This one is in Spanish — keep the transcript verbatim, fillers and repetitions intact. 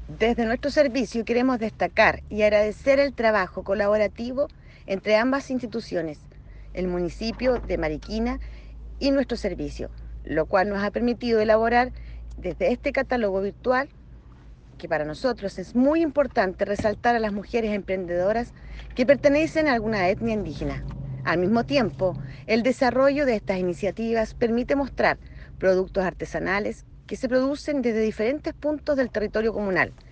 Desde nuestro servicio queremos destacar y agradecer el trabajo colaborativo entre ambas instituciones, el municipio de Mariquina y nuestro servicio, lo cual nos ha permitido elaborar desde este catálogo virtual, que para nosotros es muy importante resaltar a las mujeres emprendedoras que pertenecen a alguna etnia indígena. Al mismo tiempo, el desarrollo de estas iniciativas permite mostrar productos artesanales que se producen desde diferentes puntos del territorio comunal,